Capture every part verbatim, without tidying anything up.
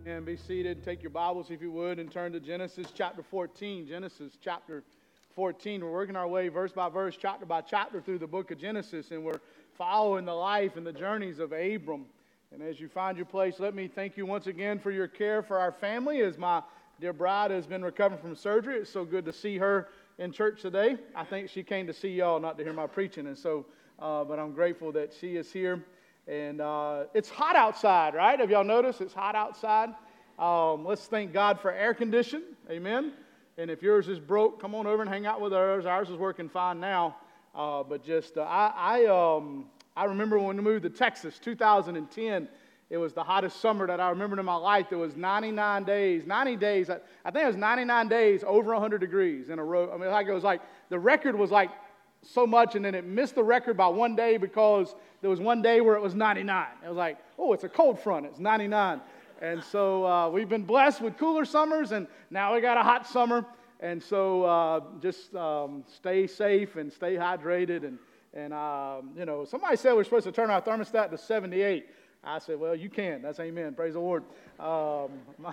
And be seated. Take your Bibles, if you would, and turn to Genesis chapter fourteen. Genesis chapter fourteen. We're working our way verse by verse, chapter by chapter through the book of Genesis, and we're following the life and the journeys of Abram. And as you find your place, let me thank you once again for your care for our family, as my dear bride has been recovering from surgery. It's so good to see her in church today. I think she came to see y'all, not to hear my preaching, and so, uh, but I'm grateful that she is here. And uh, it's hot outside, right? Have y'all noticed it's hot outside? Um, let's thank God for air condition. Amen. And if yours is broke, come on over and hang out with ours. Ours is working fine now. Uh, but just, uh, I I, um, I remember when we moved to Texas, two thousand ten, it was the hottest summer that I remembered in my life. There was ninety-nine days, ninety days, I, I think it was ninety-nine days over one hundred degrees in a row. I mean, like it was like, the record was like so much, and then it missed the record by one day because there was one day where it was ninety-nine. It was like, oh, it's a cold front. It's ninety-nine. And so uh, we've been blessed with cooler summers, and now we got a hot summer. And so uh, just um, stay safe and stay hydrated. And, and um, you know, somebody said we're supposed to turn our thermostat to seventy-eight. I said, well, you can. That's amen. Praise the Lord. Um,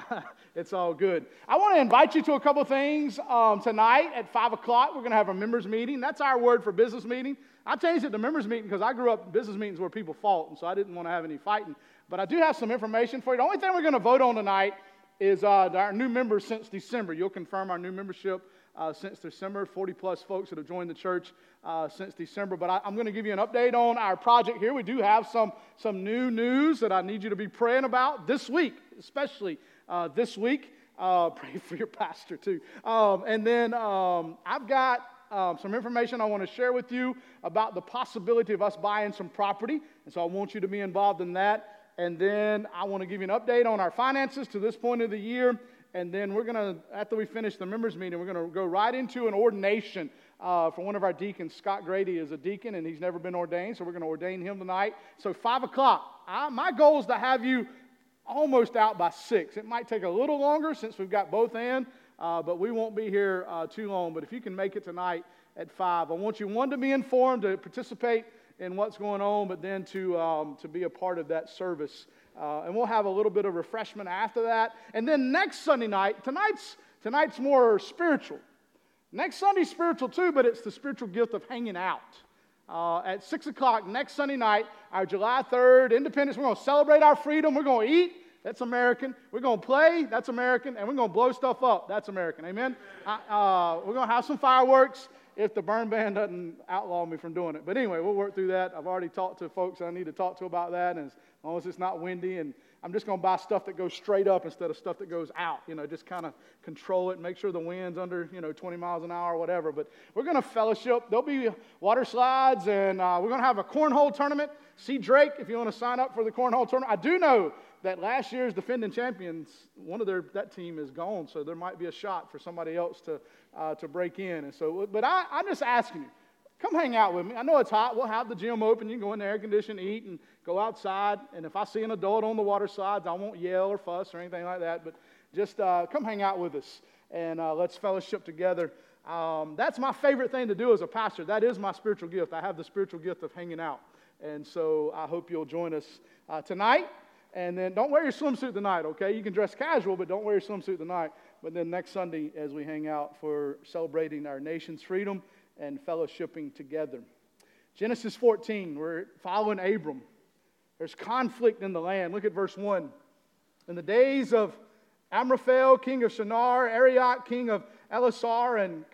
it's all good. I want to invite you to a couple things um, tonight at five o'clock. We're going to have a members meeting. That's our word for business meeting. I changed it to members meeting because I grew up in business meetings where people fought, and so I didn't want to have any fighting. But I do have some information for you. The only thing we're going to vote on tonight is uh, our new members since December. You'll confirm our new membership uh, since December, forty plus folks that have joined the church uh, since December. But I, I'm going to give you an update on our project here. We do have some, some new news that I need you to be praying about this week, especially uh, this week. Uh, pray for your pastor too. Um, and then um, I've got um, some information I want to share with you about the possibility of us buying some property. And so I want you to be involved in that. And then I want to give you an update on our finances to this point of the year. And then we're going to, after we finish the members meeting, we're going to go right into an ordination uh, for one of our deacons. Scott Grady is a deacon, and he's never been ordained, so we're going to ordain him tonight. So five o'clock. I, my goal is to have you almost out by six. It might take a little longer since we've got both in, uh, but we won't be here uh, too long. But if you can make it tonight at five, I want you, one, to be informed, to participate in what's going on, but then to um, to be a part of that service. Uh, and we'll have a little bit of refreshment after that. And then next Sunday night, tonight's tonight's more spiritual. Next Sunday's spiritual too, but it's the spiritual gift of hanging out. Uh, at six o'clock next Sunday night, our July third Independence, we're going to celebrate our freedom. We're going to eat. That's American. We're going to play. That's American. And we're going to blow stuff up. That's American. Amen? Uh, we're going to have some fireworks if the burn ban doesn't outlaw me from doing it. But anyway, we'll work through that. I've already talked to folks I need to talk to about that, and as long as it's not windy, and I'm just going to buy stuff that goes straight up instead of stuff that goes out, you know, just kind of control it, make sure the wind's under, you know, twenty miles an hour or whatever. But we're going to fellowship. There'll be water slides, and uh, we're going to have a cornhole tournament. See Drake if you want to sign up for the cornhole tournament. I do know that last year's defending champions, one of their that team is gone, so there might be a shot for somebody else to uh, to break in. And so, but I, I'm just asking you, come hang out with me. I know it's hot. We'll have the gym open. You can go in the air condition, eat, and go outside. And if I see an adult on the water slides, I won't yell or fuss or anything like that. But just uh, come hang out with us, and uh, let's fellowship together. Um, that's my favorite thing to do as a pastor. That is my spiritual gift. I have the spiritual gift of hanging out. And so I hope you'll join us uh, tonight. And then don't wear your swimsuit tonight, okay? You can dress casual, but don't wear your swimsuit tonight. But then next Sunday, as we hang out for celebrating our nation's freedom and fellowshipping together. Genesis fourteen, we're following Abram. There's conflict in the land. Look at verse one. In the days of Amraphel, king of Shinar, Arioch, king of Elasar, and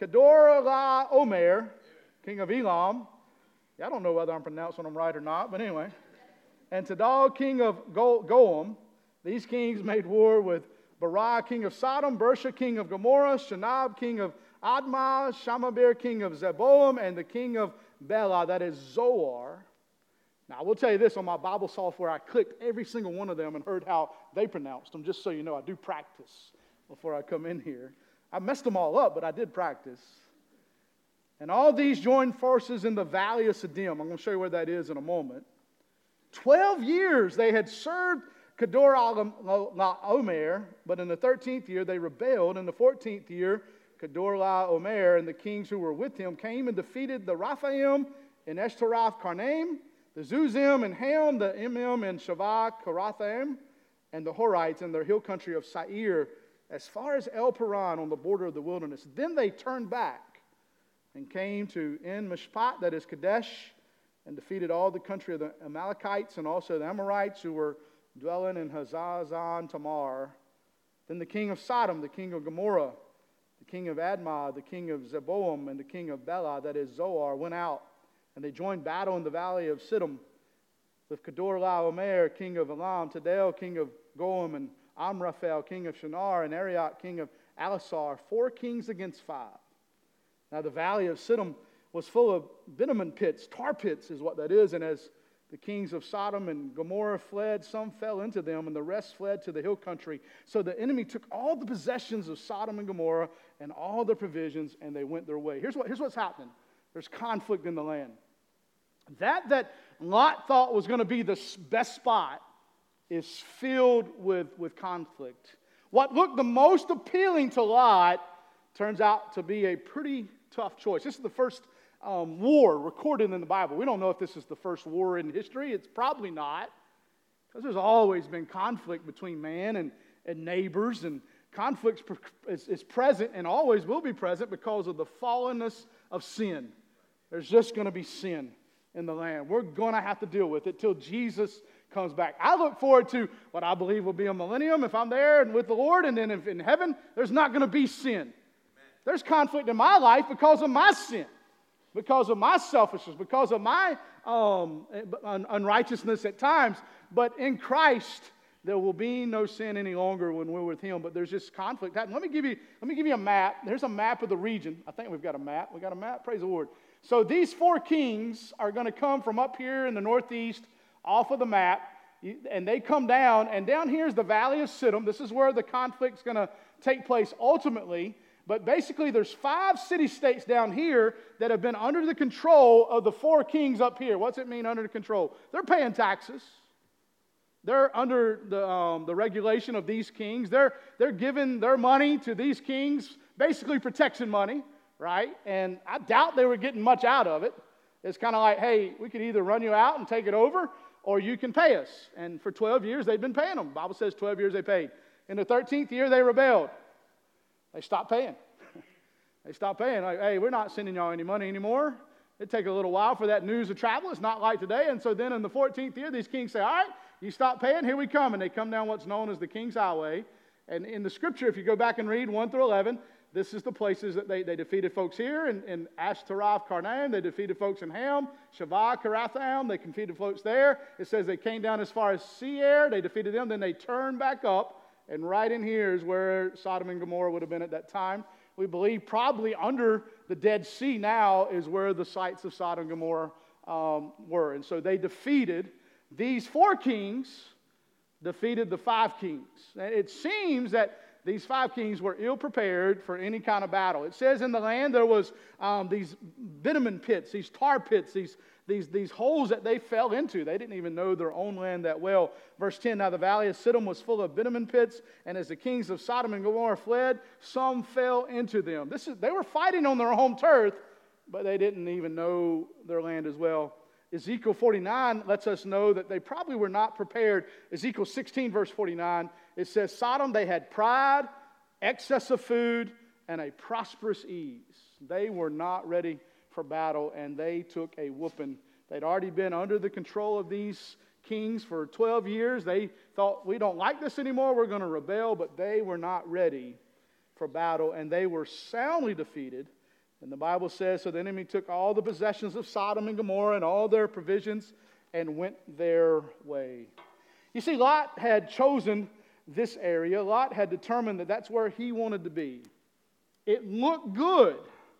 Kedorlaomer, king of Elam. Yeah, I don't know whether I'm pronouncing them right or not, but anyway. And Tidal, king of Go- Goam. These kings made war with Barah, king of Sodom, Bersha, king of Gomorrah, Shinab, king of Admah, Shamabir, king of Zeboim, and the king of Bela, that is Zoar. Now, I will tell you this, on my Bible software, I clicked every single one of them and heard how they pronounced them, just so you know, I do practice before I come in here. I messed them all up, but I did practice. And all these joined forces in the valley of Siddim. I'm going to show you where that is in a moment. Twelve years they had served Kedorlaomer, but in the thirteenth year they rebelled. In the fourteenth year, Kedorlaomer and the kings who were with him came and defeated the Raphaim in Eshtaroth Karnaim, the Zuzim and Ham, the Emim and Shavah Karathaim, and the Horites and their hill country of Seir, as far as El Paran on the border of the wilderness. Then they turned back and came to En Mishpat, that is Kadesh, and defeated all the country of the Amalekites and also the Amorites who were dwelling in Hazazon Tamar. Then the king of Sodom, the king of Gomorrah, the king of Admah, the king of Zeboam, and the king of Bela, that is Zoar, went out, and they joined battle in the valley of Siddim with Kedorlaomer, king of Elam, Tadel, king of Goam, and Amraphel, king of Shinar, and Arioch, king of Elasar, four kings against five. Now the valley of Siddim was full of bitumen pits, tar pits is what that is, and as the kings of Sodom and Gomorrah fled, some fell into them, and the rest fled to the hill country. So the enemy took all the possessions of Sodom and Gomorrah and all their provisions, and they went their way. Here's what, here's what's happening. There's conflict in the land. That that Lot thought was going to be the best spot is filled with, with conflict. What looked the most appealing to Lot turns out to be a pretty tough choice. This is the first um, war recorded in the Bible. We don't know if this is the first war in history. It's probably not, because there's always been conflict between man and, and neighbors, and conflict is, is present and always will be present because of the fallenness of sin. There's just going to be sin in the land. We're going to have to deal with it till Jesus comes back. I look forward to what I believe will be a millennium if I'm there and with the Lord, and then if in heaven, there's not going to be sin. Amen. There's conflict in my life because of my sin, because of my selfishness, because of my um, un- unrighteousness at times. But in Christ, there will be no sin any longer when we're with Him. But there's just conflict. Let me give you, let me give you a map. There's a map of the region. I think we've got a map. We got a map. Praise the Lord. So these four kings are going to come from up here in the northeast, off of the map, and they come down, and down here is the valley of Siddim. This is where the conflict's going to take place ultimately. But basically, there's five city-states down here that have been under the control of the four kings up here. What's it mean, under the control? They're paying taxes. They're under the, um, the regulation of these kings. They're, they're giving their money to these kings, basically protection money, right? And I doubt they were getting much out of it. It's kind of like, hey, we could either run you out and take it over, or you can pay us. And for twelve years, they've been paying them. The Bible says twelve years they paid. In the thirteenth year, they rebelled. They stopped paying. They stopped paying. Like, hey, we're not sending y'all any money anymore. It'd take a little while for that news to travel. It's not like today. And so then in the fourteenth year, these kings say, all right, you stop paying, here we come. And they come down what's known as the King's Highway. And in the scripture, if you go back and read one through eleven, this is the places that they, they defeated folks here in, in Ashtaroth, Karnaim. They defeated folks in Ham, Shavah, Karathaim. They defeated folks there. It says they came down as far as Seir. They defeated them. Then they turned back up. And right in here is where Sodom and Gomorrah would have been at that time. We believe probably under the Dead Sea now is where the sites of Sodom and Gomorrah um, were. And so they defeated these four kings, defeated the five kings. And it seems that these five kings were ill-prepared for any kind of battle. It says in the land there was um, these bitumen pits, these tar pits, these, these, these holes that they fell into. They didn't even know their own land that well. Verse ten, now the valley of Siddim was full of bitumen pits, and as the kings of Sodom and Gomorrah fled, some fell into them. This is, they were fighting on their home turf, but they didn't even know their land as well. Ezekiel forty-nine lets us know that they probably were not prepared. Ezekiel sixteen, verse forty-nine, it says, Sodom, they had pride, excess of food, and a prosperous ease. They were not ready for battle, and they took a whooping. They'd already been under the control of these kings for twelve years. They thought, we don't like this anymore, we're going to rebel, but they were not ready for battle, and they were soundly defeated. And the Bible says, so the enemy took all the possessions of Sodom and Gomorrah and all their provisions and went their way. You see, Lot had chosen this area. Lot had determined that that's where he wanted to be. It looked good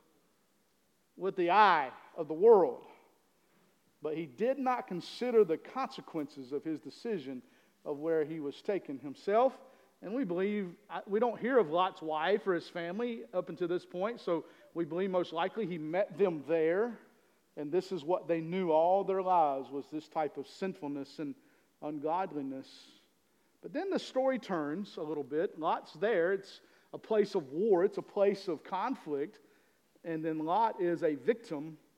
with the eye of the world, but he did not consider the consequences of his decision of where he was taking himself. And we believe, we don't hear of Lot's wife or his family up until this point, so we believe most likely he met them there, and this is what they knew all their lives, was this type of sinfulness and ungodliness. But then the story turns a little bit. Lot's there. It's a place of war. It's a place of conflict. And then Lot is a victim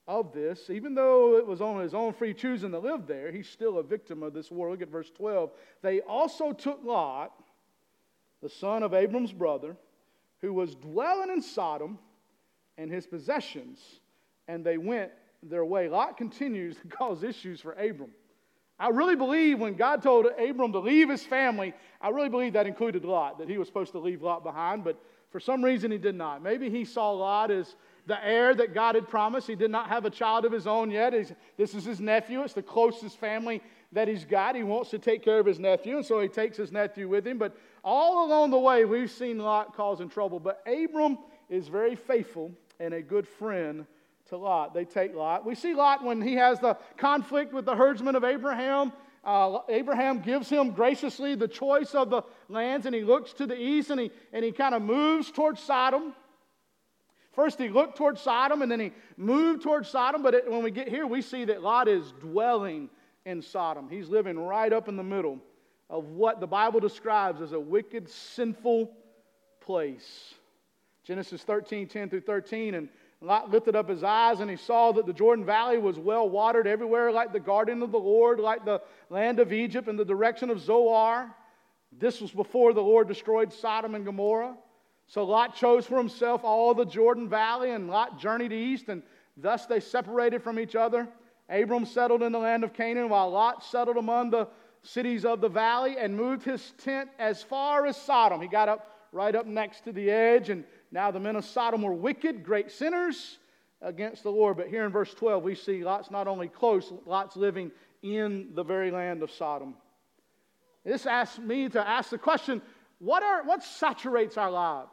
of this. Even though it was on his own free choosing to live there, he's still a victim of this war. Look at verse twelve. They also took Lot, the son of Abram's brother, who was dwelling in Sodom, and his possessions, and they went their way. Lot continues to cause issues for Abram. I really believe when God told Abram to leave his family, I really believe that included Lot, that he was supposed to leave Lot behind, but for some reason he did not. Maybe he saw Lot as the heir that God had promised. He did not have a child of his own yet. He's, this is his nephew. It's the closest family that he's got. He wants to take care of his nephew, and so he takes his nephew with him. But all along the way, we've seen Lot causing trouble. But Abram is very faithful and a good friend to Lot. They take Lot. We see Lot when he has the conflict with the herdsmen of Abraham. Uh, Abraham gives him graciously the choice of the lands, and he looks to the east, and he, and he kind of moves towards Sodom. First he looked towards Sodom, and then he moved towards Sodom. But it, when we get here, we see that Lot is dwelling in Sodom. He's living right up in the middle of what the Bible describes as a wicked, sinful place. Genesis thirteen, ten through thirteen, and Lot lifted up his eyes, and he saw that the Jordan Valley was well watered everywhere, like the garden of the Lord, like the land of Egypt in the direction of Zoar. This was before the Lord destroyed Sodom and Gomorrah. So Lot chose for himself all the Jordan Valley, and Lot journeyed east, and thus they separated from each other. Abram settled in the land of Canaan, while Lot settled among the cities of the valley and moved his tent as far as Sodom. He got up right up next to the edge, and now the men of Sodom were wicked, great sinners against the Lord. But here in verse twelve, we see Lot's not only close, Lot's living in the very land of Sodom. This asks me to ask the question, what are what saturates our lives?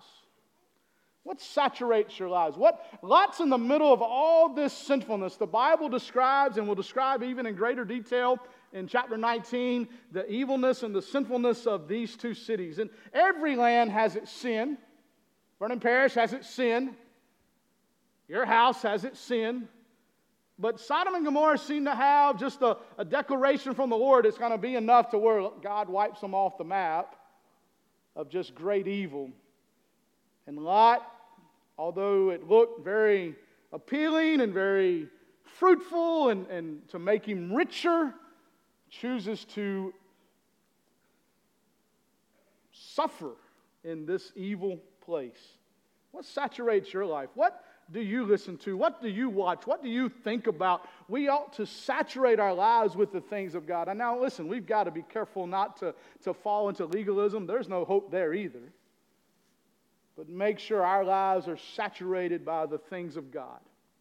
What saturates your lives? What Lot's in the middle of all this sinfulness. The Bible describes, and will describe even in greater detail in chapter nineteen, the evilness and the sinfulness of these two cities. And every land has its sin. Vernon Parish has its sin. Your house has its sin. But Sodom and Gomorrah seem to have just a, a declaration from the Lord. It's going to be enough to where God wipes them off the map of just great evil. And Lot, although it looked very appealing and very fruitful and, and to make him richer, chooses to suffer in this evil place. What saturates your life? What do you listen to? What do you watch? What do you think about? We ought to saturate our lives with the things of God. And now listen, we've got to be careful not to, to fall into legalism. There's no hope there either. But make sure our lives are saturated by the things of God.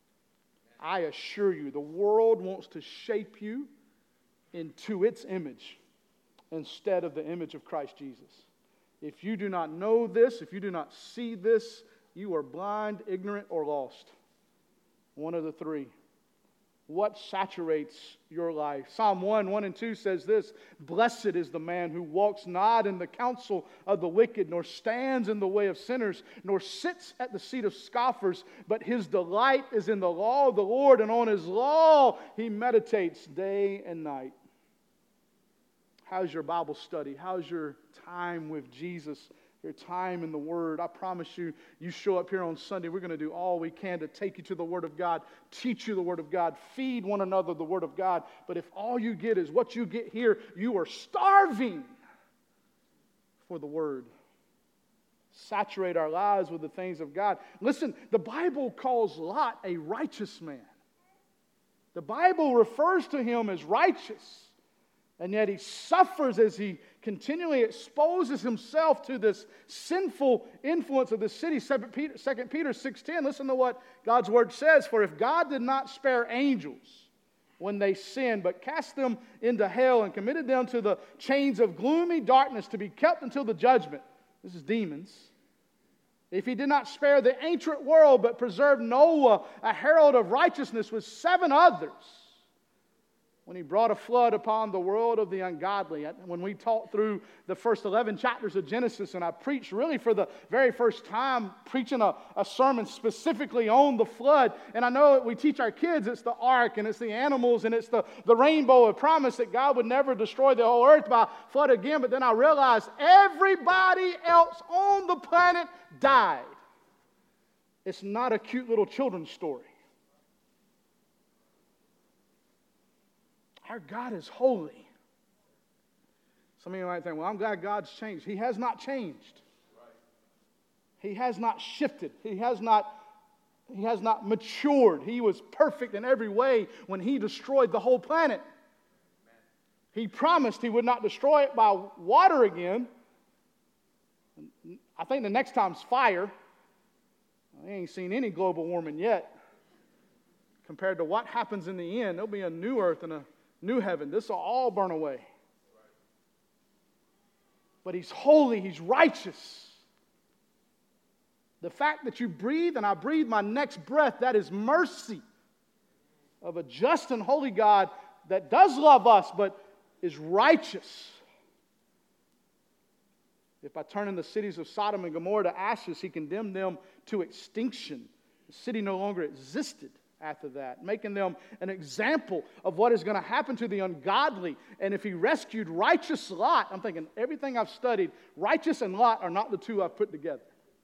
I assure you, the world wants to shape you into its image instead of the image of Christ Jesus. If you do not know this, if you do not see this, you are blind, ignorant, or lost. One of the three. What saturates your life? Psalm one, one and two says this, "Blessed is the man who walks not in the counsel of the wicked, nor stands in the way of sinners, nor sits at the seat of scoffers, but his delight is in the law of the Lord, and on his law he meditates day and night." How's your Bible study? How's your time with Jesus? Your time in the Word? I promise you, you show up here on Sunday, we're going to do all we can to take you to the Word of God, teach you the Word of God, feed one another the Word of God. But if all you get is what you get here, you are starving for the Word. Saturate our lives with the things of God. Listen, the Bible calls Lot a righteous man. The Bible refers to him as righteous. And yet he suffers as he continually exposes himself to this sinful influence of the city. Second Peter six ten, listen to what God's Word says. "For if God did not spare angels when they sinned, but cast them into hell and committed them to the chains of gloomy darkness to be kept until the judgment," this is demons, "if he did not spare the ancient world, but preserved Noah, a herald of righteousness, with seven others, when he brought a flood upon the world of the ungodly." When we talked through the first eleven chapters of Genesis, and I preached really for the very first time, preaching a, a sermon specifically on the flood. And I know that we teach our kids it's the ark, and it's the animals, and it's the, the rainbow of promise that God would never destroy the whole earth by flood again. But then I realized everybody else on the planet died. It's not a cute little children's story. Our God is holy. Some of you might think, well, I'm glad God's changed. He has not changed. He has not shifted. He has not, he has not matured. He was perfect in every way when He destroyed the whole planet. He promised He would not destroy it by water again. I think the next time's fire. I ain't seen any global warming yet. Compared to what happens in the end, there'll be a new earth and a new heaven. This will all burn away. But He's holy. He's righteous. The fact that you breathe and I breathe my next breath, that is mercy of a just and holy God that does love us, but is righteous. If by turning the cities of Sodom and Gomorrah to ashes, He condemned them to extinction. The city no longer existed after that, making them an example of what is going to happen to the ungodly. And if He rescued righteous Lot, I'm thinking everything I've studied, righteous and Lot are not the two I've put together.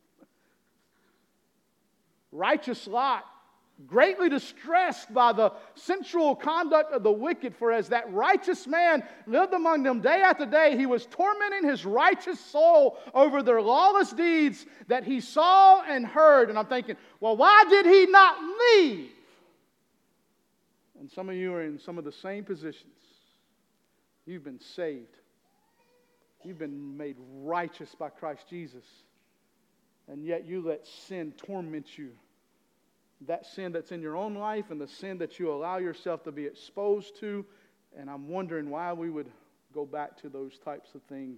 Righteous Lot, greatly distressed by the sensual conduct of the wicked, for as that righteous man lived among them day after day, he was tormenting his righteous soul over their lawless deeds that he saw and heard. And I'm thinking, well, why did he not leave? And some of you are in some of the same positions. You've been saved. You've been made righteous by Christ Jesus. And yet you let sin torment you. That sin that's in your own life and the sin that you allow yourself to be exposed to. And I'm wondering why we would go back to those types of things.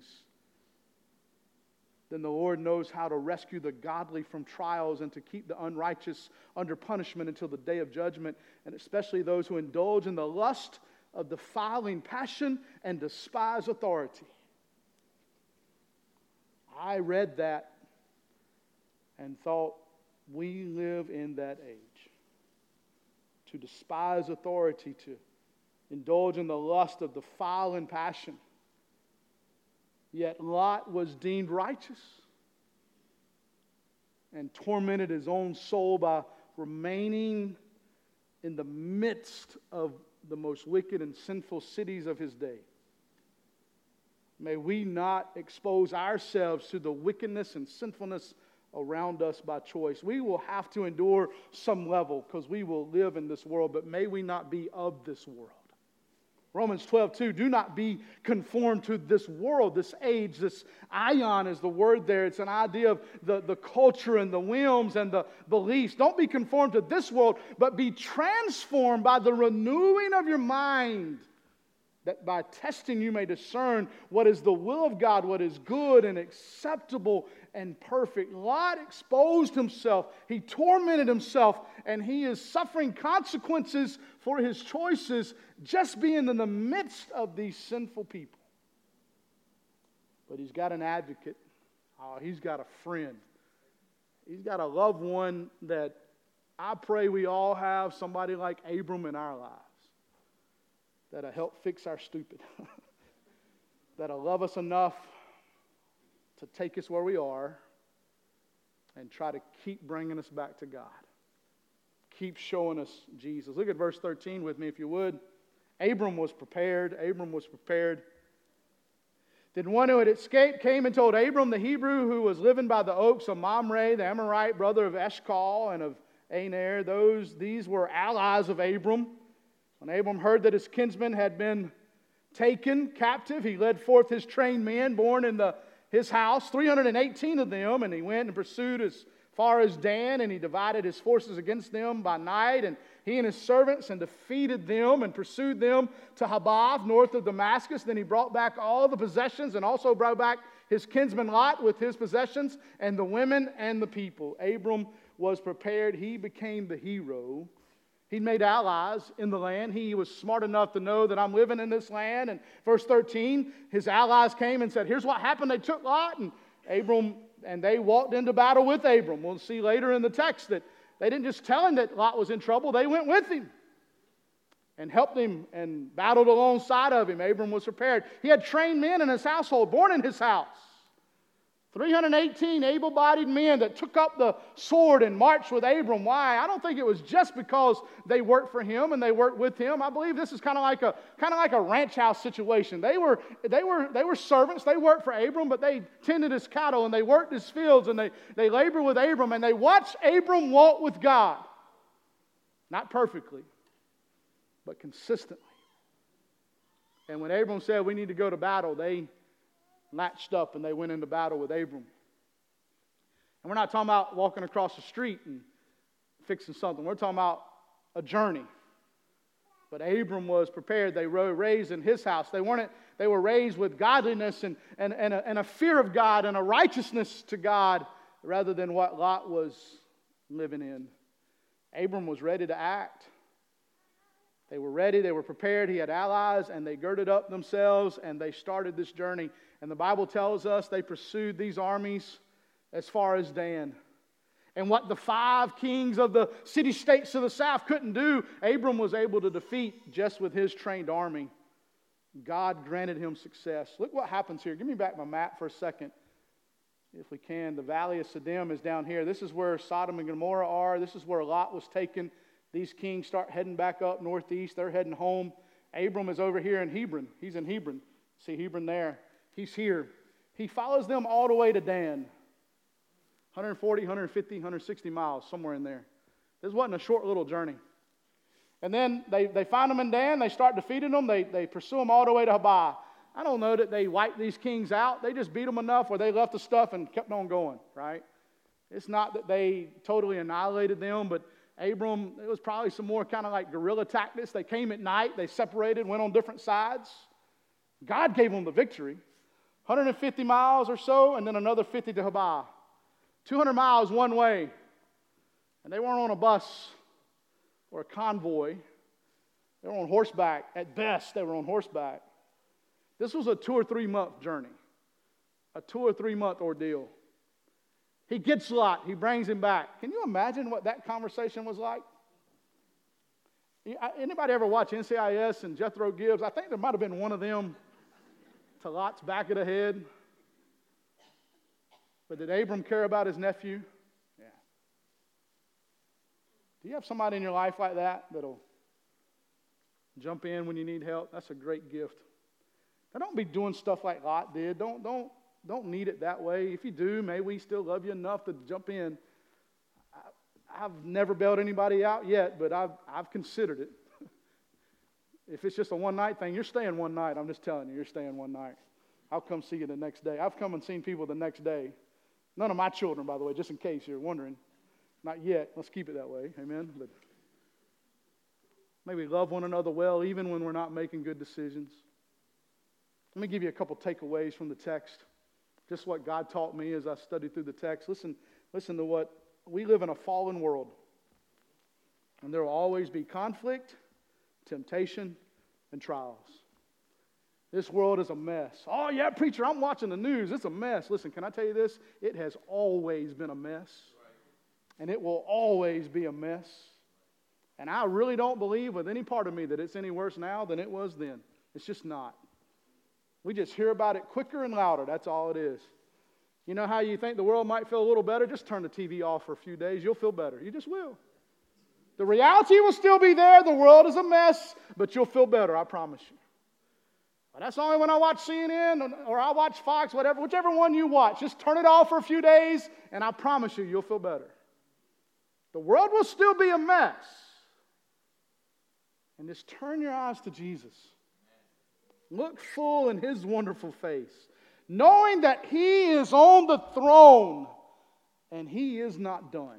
Then the Lord knows how to rescue the godly from trials and to keep the unrighteous under punishment until the day of judgment, and especially those who indulge in the lust of defiling passion and despise authority. I read that and thought, we live in that age. To despise authority, to indulge in the lust of defiling passion. Yet Lot was deemed righteous and tormented his own soul by remaining in the midst of the most wicked and sinful cities of his day. May we not expose ourselves to the wickedness and sinfulness around us by choice. We will have to endure some level because we will live in this world, but may we not be of this world. Romans twelve two, do not be conformed to this world, this age. This ion is the word there. It's an idea of the, the culture and the whims and the beliefs. Don't be conformed to this world, but be transformed by the renewing of your mind, that by testing you may discern what is the will of God, what is good and acceptable and perfect. Lot exposed himself. He tormented himself, and he is suffering consequences for his choices just being in the midst of these sinful people. But he's got an advocate. Oh, he's got a friend. He's got a loved one that I pray we all have, somebody like Abram in our lives. That'll help fix our stupid. That'll love us enough to take us where we are and try to keep bringing us back to God. Keep showing us Jesus. Look at verse thirteen with me if you would. Abram was prepared. Abram was prepared. Then one who had escaped came and told Abram, the Hebrew, who was living by the oaks of Mamre, the Amorite, brother of Eshcol and of Aner. Those, these were allies of Abram. When Abram heard that his kinsman had been taken captive, he led forth his trained men born in the, his house, three hundred eighteen of them, and he went and pursued as far as Dan, and he divided his forces against them by night, and he and his servants, and defeated them and pursued them to Habath, north of Damascus. Then he brought back all the possessions and also brought back his kinsman Lot with his possessions and the women and the people. Abram was prepared. He became the hero. He'd made allies in the land. He was smart enough to know that I'm living in this land. And verse thirteen, his allies came and said, here's what happened. They took Lot, and Abram, and they walked into battle with Abram. We'll see later in the text that they didn't just tell him that Lot was in trouble. They went with him and helped him and battled alongside of him. Abram was prepared. He had trained men in his household, born in his house. three hundred eighteen able-bodied men that took up the sword and marched with Abram. Why? I don't think it was just because they worked for him and they worked with him. I believe this is kind of like a kind of like a ranch house situation. They were they were they were servants. They worked for Abram, but they tended his cattle and they worked his fields and they they labored with Abram and they watched Abram walk with God. Not perfectly, but consistently. And when Abram said we need to go to battle, they latched up and they went into battle with Abram. And we're not talking about walking across the street and fixing something. We're talking about a journey. But Abram was prepared. They were raised in his house. They weren't. They were raised with godliness and, and, and, a, and a fear of God and a righteousness to God rather than what Lot was living in. Abram was ready to act. They were ready, they were prepared, he had allies, and they girded up themselves, and they started this journey. And the Bible tells us they pursued these armies as far as Dan. And what the five kings of the city-states of the south couldn't do, Abram was able to defeat just with his trained army. God granted him success. Look what happens here. Give me back my map for a second, if we can. The Valley of Siddim is down here. This is where Sodom and Gomorrah are. This is where Lot was taken. These kings start heading back up northeast. They're heading home. Abram is over here in Hebron. He's in Hebron. See Hebron there. He's here. He follows them all the way to Dan. one hundred forty, one hundred fifty, one hundred sixty miles, somewhere in there. This wasn't a short little journey. And then they, they find them in Dan. They start defeating them. They, they pursue them all the way to Habah. I don't know that they wiped these kings out. They just beat them enough where they left the stuff and kept on going, right? It's not that they totally annihilated them, but Abram, it was probably some more kind of like guerrilla tactics. They came at night, they separated, went on different sides. God gave them the victory. one hundred fifty miles or so, and then another fifty to Habah. two hundred miles one way. And they weren't on a bus or a convoy. They were on horseback. At best, they were on horseback. This was a two or three month journey. A two or three month ordeal. He gets Lot. He brings him back. Can you imagine what that conversation was like? Anybody ever watch N C I S and Jethro Gibbs? I think there might have been one of them to Lot's back of the head. But did Abram care about his nephew? Yeah. Do you have somebody in your life like that that'll jump in when you need help? That's a great gift. Now, don't be doing stuff like Lot did. Don't, don't. Don't need it that way. If you do, may we still love you enough to jump in. I, I've never bailed anybody out yet, but I've, I've considered it. If it's just a one-night thing, you're staying one night. I'm just telling you, you're staying one night. I'll come see you the next day. I've come and seen people the next day. None of my children, by the way, just in case you're wondering. Not yet. Let's keep it that way. Amen. But may we love one another well, even when we're not making good decisions. Let me give you a couple takeaways from the text. Just what God taught me as I studied through the text. Listen, listen to what we live in a fallen world. And there will always be conflict, temptation, and trials. This world is a mess. Oh, yeah, preacher, I'm watching the news. It's a mess. Listen, can I tell you this? It has always been a mess. And it will always be a mess. And I really don't believe with any part of me that it's any worse now than it was then. It's just not. We just hear about it quicker and louder. That's all it is. You know how you think the world might feel a little better? Just turn the T V off for a few days. You'll feel better. You just will. The reality will still be there. The world is a mess, but you'll feel better, I promise you. But that's only when I watch C N N or I watch Fox, whatever, whichever one you watch. Just turn it off for a few days, and I promise you, you'll feel better. The world will still be a mess. And just turn your eyes to Jesus. Look full in His wonderful face, knowing that He is on the throne and He is not done.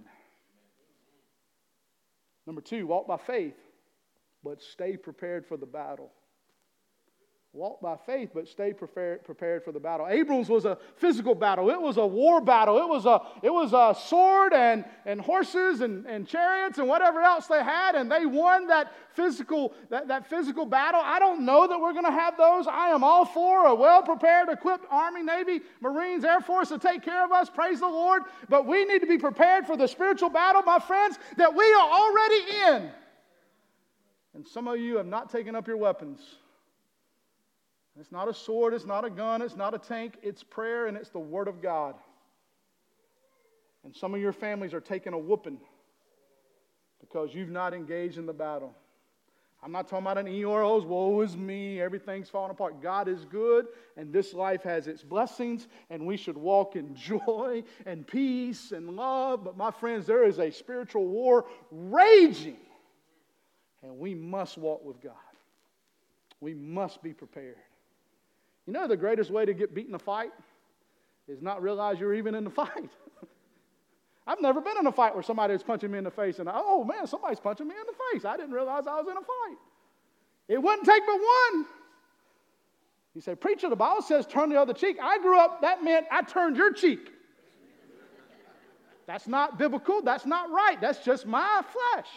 Number two, walk by faith, but stay prepared for the battle. Walk by faith, but stay prepared, prepared for the battle. Abram's was a physical battle. It was a war battle. It was a, it was a sword and, and horses and, and chariots and whatever else they had, and they won that physical, that, that physical battle. I don't know that we're going to have those. I am all for a well-prepared, equipped Army, Navy, Marines, Air Force to take care of us. Praise the Lord. But we need to be prepared for the spiritual battle, my friends, that we are already in. And some of you have not taken up your weapons. It's not a sword, it's not a gun, it's not a tank, it's prayer and it's the Word of God. And some of your families are taking a whooping because you've not engaged in the battle. I'm not talking about an Eeyore's, woe is me, everything's falling apart. God is good, and this life has its blessings, and we should walk in joy and peace and love. But my friends, there is a spiritual war raging, and we must walk with God. We must be prepared. You know the greatest way to get beat in a fight is not realize you're even in the fight. I've never been in a fight where somebody was punching me in the face and, I, oh man, somebody's punching me in the face. I didn't realize I was in a fight. It wouldn't take but one. You say, preacher, the Bible says turn the other cheek. I grew up, that meant I turned your cheek. That's not biblical. That's not right. That's just my flesh.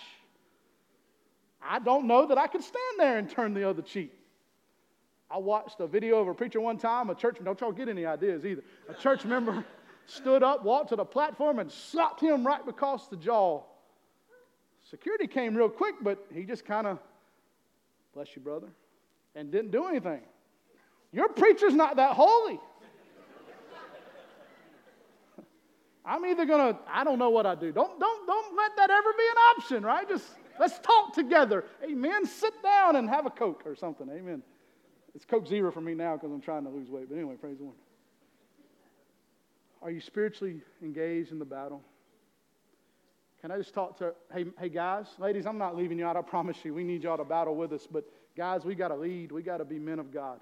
I don't know that I could stand there and turn the other cheek. I watched a video of a preacher one time, a church, don't y'all get any ideas either. A church member stood up, walked to the platform, and slapped him right across the jaw. Security came real quick, but he just kind of, bless you, brother, and didn't do anything. Your preacher's not that holy. I'm either going to, I don't know what I do. Don't, don't, don't let that ever be an option, right? Just let's talk together. Amen. Sit down and have a Coke or something. Amen. It's Coke Zero for me now because I'm trying to lose weight. But anyway, praise the Lord. Are you spiritually engaged in the battle? Can I just talk to, hey, hey guys, ladies, I'm not leaving you out. I promise you, we need y'all to battle with us. But guys, we got to lead. We got to be men of God.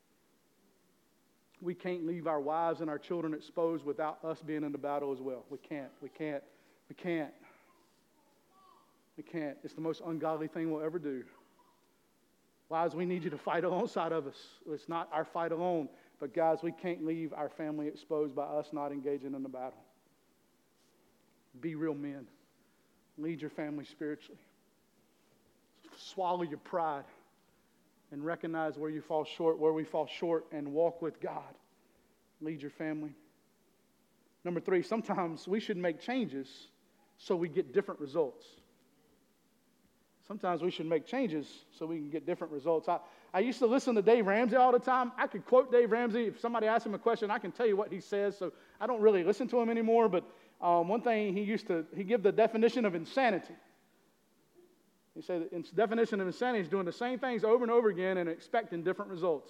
We can't leave our wives and our children exposed without us being in the battle as well. We can't. We can't. We can't. We can't. It's the most ungodly thing we'll ever do. Wives, we need you to fight alongside of us. It's not our fight alone. But guys, we can't leave our family exposed by us not engaging in the battle. Be real men. Lead your family spiritually. Swallow your pride and recognize where you fall short, where we fall short, and walk with God. Lead your family. Number three, sometimes we should make changes so we get different results. Sometimes we should make changes so we can get different results. I, I used to listen to Dave Ramsey all the time. I could quote Dave Ramsey. If somebody asks him a question, I can tell you what he says. So I don't really listen to him anymore. But um, one thing he used to, he give the definition of insanity. He said the definition of insanity is doing the same things over and over again and expecting different results.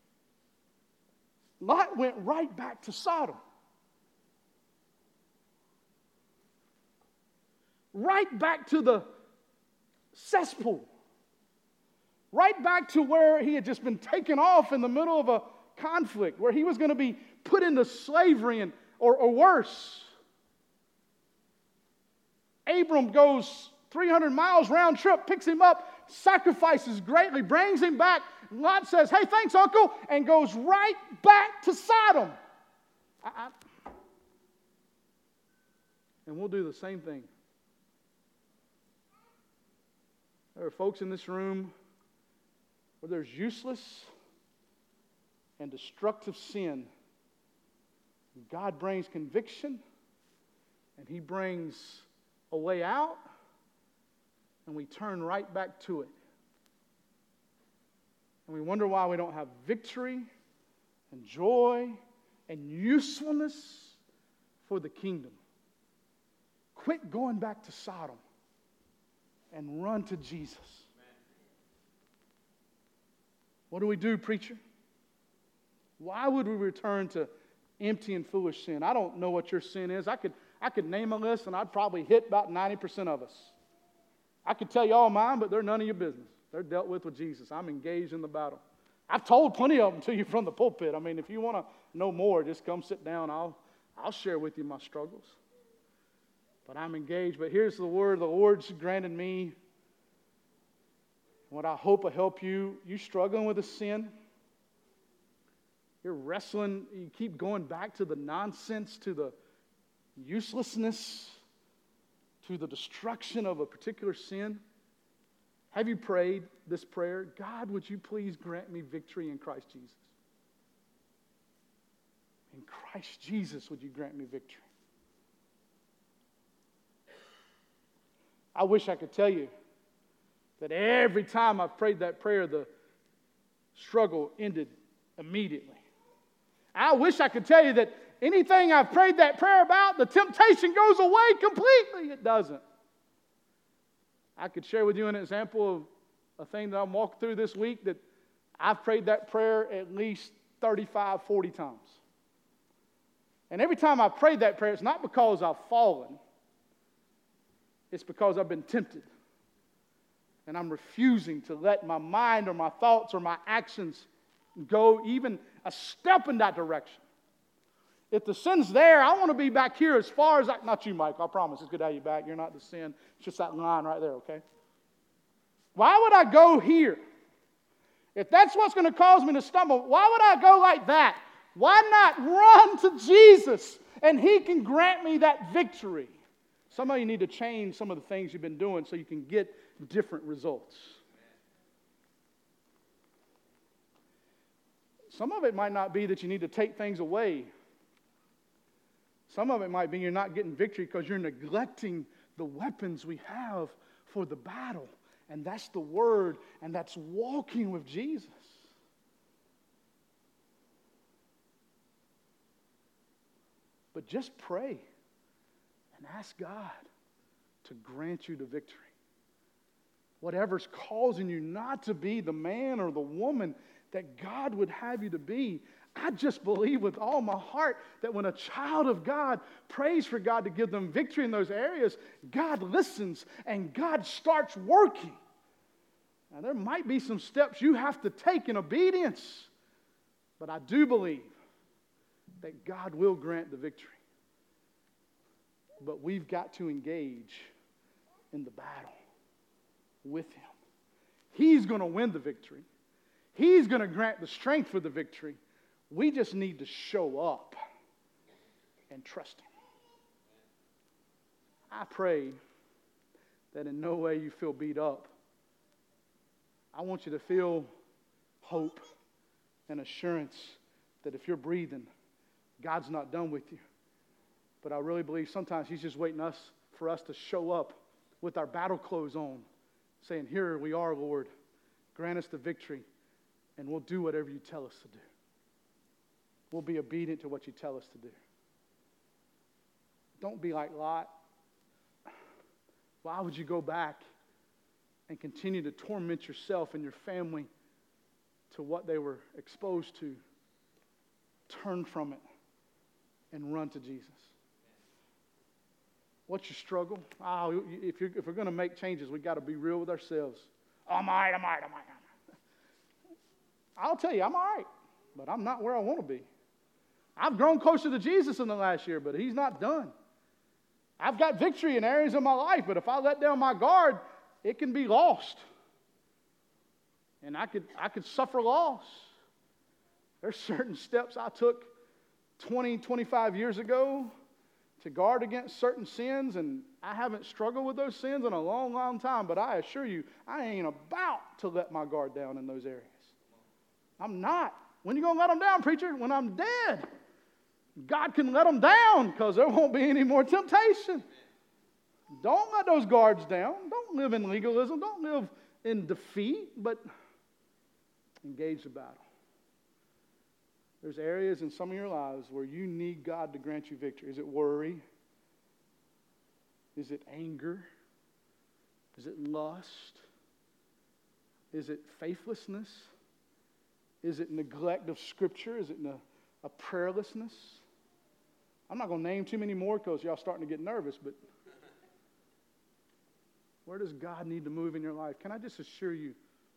Lot went right back to Sodom. Right back to the cesspool. Right back to where he had just been taken off in the middle of a conflict, where he was going to be put into slavery and, or, or worse. Abram goes three hundred miles round trip, picks him up, sacrifices greatly, brings him back. Lot says, hey, thanks, uncle, and goes right back to Sodom. I, I, and we'll do the same thing. There are folks in this room where there's useless and destructive sin. God brings conviction, and He brings a way out, and we turn right back to it. And we wonder why we don't have victory and joy and usefulness for the kingdom. Quit going back to Sodom and run to Jesus. What do we do, preacher? Why would we return to empty and foolish sin? I don't know what your sin is. I could, I could name a list and I'd probably hit about ninety percent of us. I could tell you all mine, but they're none of your business. They're dealt with with Jesus. I'm engaged in the battle. I've told plenty of them to you from the pulpit. I mean, if you want to know more, just come sit down. I'll, I'll share with you my struggles. But I'm engaged. But here's the word the Lord's granted me. What I hope will help you. You struggling with a sin. You're wrestling. You keep going back to the nonsense, to the uselessness, to the destruction of a particular sin. Have you prayed this prayer? God, would you please grant me victory in Christ Jesus? In Christ Jesus, would you grant me victory? I wish I could tell you that every time I've prayed that prayer, the struggle ended immediately. I wish I could tell you that anything I've prayed that prayer about, the temptation goes away completely. It doesn't. I could share with you an example of a thing that I'm walking through this week that I've prayed that prayer at least thirty-five, forty times. And every time I prayed that prayer, it's not because I've fallen. It's because I've been tempted. And I'm refusing to let my mind or my thoughts or my actions go even a step in that direction. If the sin's there, I want to be back here as far as I... Not you, Mike, I promise. It's good to have you back. You're not the sin. It's just that line right there, okay? Why would I go here? If that's what's going to cause me to stumble, why would I go like that? Why not run to Jesus and He can grant me that victory? Some of you need to change some of the things you've been doing so you can get different results. Some of it might not be that you need to take things away. Some of it might be you're not getting victory because you're neglecting the weapons we have for the battle. And that's the Word, and that's walking with Jesus. But just pray and ask God to grant you the victory. Whatever's causing you not to be the man or the woman that God would have you to be, I just believe with all my heart that when a child of God prays for God to give them victory in those areas, God listens and God starts working. Now, there might be some steps you have to take in obedience, but I do believe that God will grant the victory. But we've got to engage in the battle with Him. He's going to win the victory. He's going to grant the strength for the victory. We just need to show up and trust Him. I pray that in no way you feel beat up. I want you to feel hope and assurance that if you're breathing, God's not done with you. But I really believe sometimes He's just waiting us for us to show up with our battle clothes on, saying, "Here we are, Lord. Grant us the victory, and we'll do whatever you tell us to do. We'll be obedient to what you tell us to do." Don't be like Lot. Why would you go back and continue to torment yourself and your family to what they were exposed to? Turn from it and run to Jesus. What's your struggle? Oh, if, you're, if we're going to make changes, we've got to be real with ourselves. Oh, I'm all right, I'm all right, I'm all right. I'll tell you, I'm all right, but I'm not where I want to be. I've grown closer to Jesus in the last year, but He's not done. I've got victory in areas of my life, but if I let down my guard, it can be lost. And I could, I could suffer loss. There's certain steps I took twenty, twenty-five years ago to guard against certain sins, and I haven't struggled with those sins in a long, long time, but I assure you, I ain't about to let my guard down in those areas. I'm not. When are you going to let them down, preacher? When I'm dead. God can let them down because there won't be any more temptation. Don't let those guards down. Don't live in legalism. Don't live in defeat, but engage the battle. There's areas in some of your lives where you need God to grant you victory. Is it worry? Is it anger? Is it lust? Is it faithlessness? Is it neglect of Scripture? Is it a, a prayerlessness? I'm not going to name too many more because y'all starting to get nervous, but where does God need to move in your life? Can I just assure you,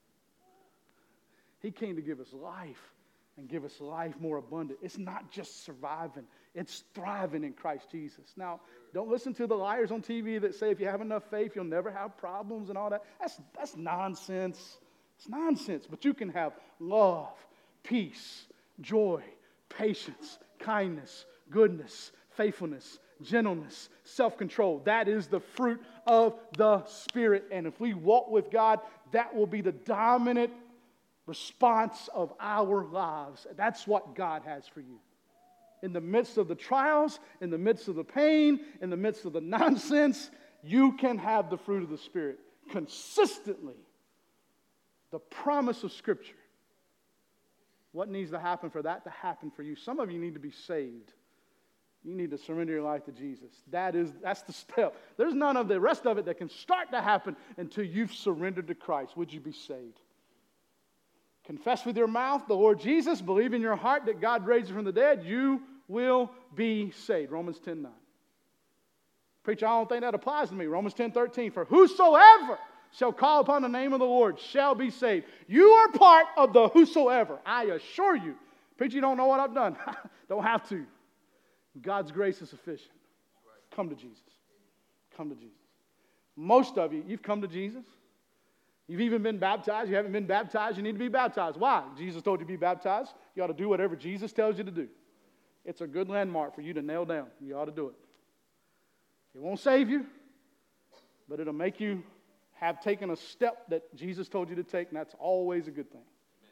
He came to give us life and give us life more abundant. It's not just surviving. It's thriving in Christ Jesus. Now, don't listen to the liars on T V that say if you have enough faith, you'll never have problems and all that. That's, that's nonsense. It's nonsense. But you can have love, peace, joy, patience, kindness, goodness, faithfulness, gentleness, self-control. That is the fruit of the Spirit. And if we walk with God, that will be the dominant response of our lives. That's what God has for you. In the midst of the trials, in the midst of the pain, in the midst of the nonsense, you can have the fruit of the Spirit consistently. The promise of Scripture What needs to happen for that to happen for you? Some of you need to be saved. You need to surrender your life to Jesus. That is, that's the step. There's none of the rest of it that can start to happen until you've surrendered to Christ. Would you be saved? Confess with your mouth the Lord Jesus. Believe in your heart that God raised him from the dead. You will be saved. Romans ten nine. Preacher, I don't think that applies to me. Romans ten thirteen. For whosoever shall call upon the name of the Lord shall be saved. You are part of the whosoever. I assure you. Preacher, you don't know what I've done. Don't have to. God's grace is sufficient. Come to Jesus. Come to Jesus. Most of you, you've come to Jesus. You've even been baptized. You haven't been baptized. You need to be baptized. Why? Jesus told you to be baptized. You ought to do whatever Jesus tells you to do. It's a good landmark for you to nail down. You ought to do it. It won't save you, but it'll make you have taken a step that Jesus told you to take, and that's always a good thing.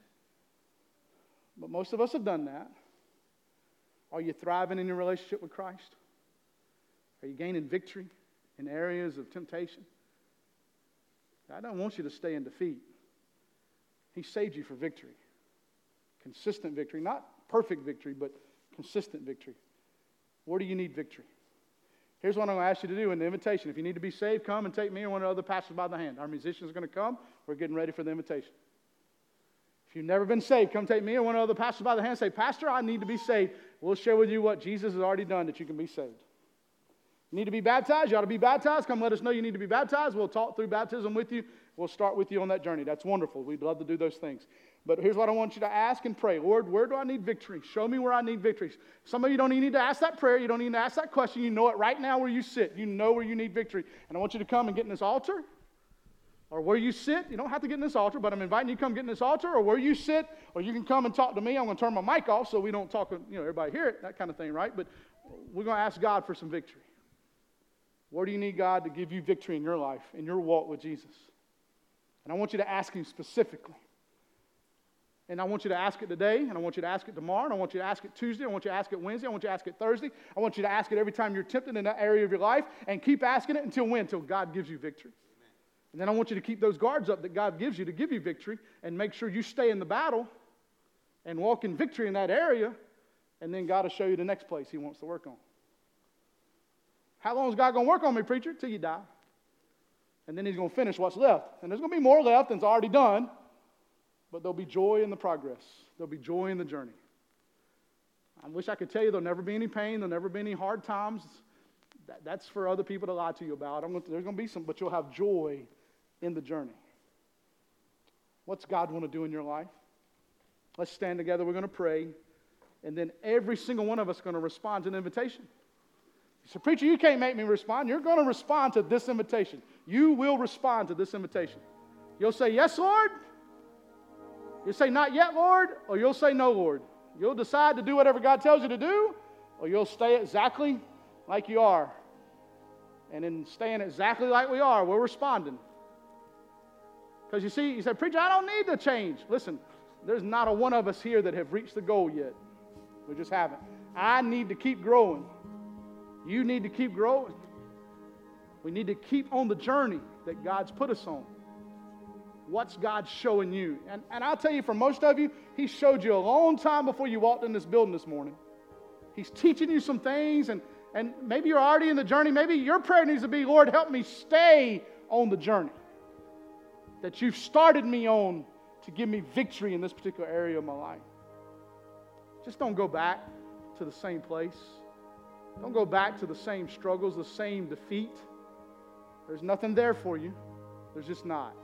But most of us have done that. Are you thriving in your relationship with Christ? Are you gaining victory in areas of temptation? God don't want you to stay in defeat. He saved you for victory. Consistent victory. Not perfect victory, but consistent victory. Where do you need victory? Here's what I'm going to ask you to do in the invitation. If you need to be saved, come and take me or one of the other pastors by the hand. Our musicians are going to come. We're getting ready for the invitation. If you've never been saved, come take me or one of the other pastors by the hand and say, Pastor, I need to be saved. We'll share with you what Jesus has already done that you can be saved. You need to be baptized. You ought to be baptized. Come let us know you need to be baptized. We'll talk through baptism with you. We'll start with you on that journey. That's wonderful. We'd love to do those things. But here's what I want you to ask and pray. Lord, where do I need victory? Show me where I need victory. Some of you don't even need to ask that prayer. You don't need to ask that question. You know it right now where you sit. You know where you need victory. And I want you to come and get in this altar. Or where you sit. You don't have to get in this altar, but I'm inviting you to come get in this altar. Or where you sit. Or you can come and talk to me. I'm going to turn my mic off so we don't talk, you know, everybody hear it. That kind of thing, right? But we're going to ask God for some victory. Where do you need God to give you victory in your life, in your walk with Jesus? And I want you to ask him specifically. And I want you to ask it today, and I want you to ask it tomorrow, and I want you to ask it Tuesday, I want you to ask it Wednesday, I want you to ask it Thursday. I want you to ask it every time you're tempted in that area of your life, and keep asking it until when? Until God gives you victory. Amen. And then I want you to keep those guards up that God gives you to give you victory, and make sure you stay in the battle and walk in victory in that area, and then God will show you the next place he wants to work on. How long is God going to work on me, preacher? Till you die. And then he's going to finish what's left. And there's going to be more left than's already done. But there'll be joy in the progress. There'll be joy in the journey. I wish I could tell you there'll never be any pain. There'll never be any hard times. That, that's for other people to lie to you about. I'm going to, there's going to be some, but you'll have joy in the journey. What's God want to do in your life? Let's stand together. We're going to pray. And then every single one of us is going to respond to an invitation. You say, preacher, you can't make me respond. You're going to respond to this invitation. You will respond to this invitation. You'll say, yes, Lord. You'll say, not yet, Lord. Or you'll say, no, Lord. You'll decide to do whatever God tells you to do. Or you'll stay exactly like you are. And in staying exactly like we are, we're responding. Because you see, you say, preacher, I don't need to change. Listen, there's not a one of us here that have reached the goal yet. We just haven't. I need to keep growing. You need to keep growing. We need to keep on the journey that God's put us on. What's God showing you? And, and I'll tell you, for most of you, he showed you a long time before you walked in this building this morning. He's teaching you some things, and, and maybe you're already in the journey. Maybe your prayer needs to be, Lord, help me stay on the journey that you've started me on to give me victory in this particular area of my life. Just don't go back to the same place. Don't go back to the same struggles, the same defeat. There's nothing there for you. There's just not.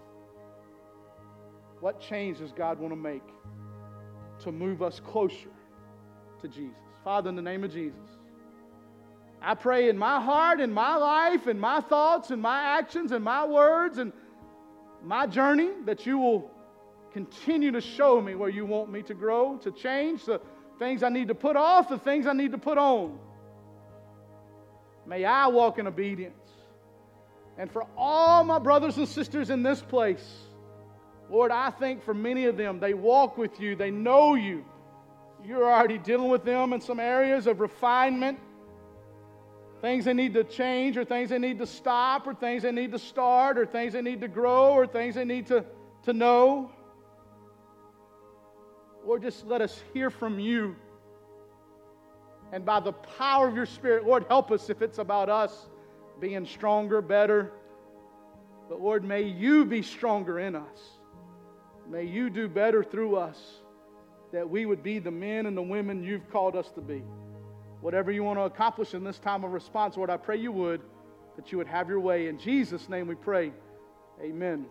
What change does God want to make to move us closer to Jesus? Father, in the name of Jesus, I pray in my heart, in my life, in my thoughts, in my actions, in my words, and my journey, that you will continue to show me where you want me to grow, to change, the things I need to put off, the things I need to put on. May I walk in obedience. And for all my brothers and sisters in this place, Lord, I think for many of them, they walk with you, they know you. You're already dealing with them in some areas of refinement, things they need to change, or things they need to stop, or things they need to start, or things they need to grow, or things they need to, to know. Lord, just let us hear from you. And by the power of your Spirit, Lord, help us if it's about us being stronger, better. But Lord, may you be stronger in us. May you do better through us, that we would be the men and the women you've called us to be. Whatever you want to accomplish in this time of response, Lord, I pray you would, that you would have your way. In Jesus' name we pray. Amen.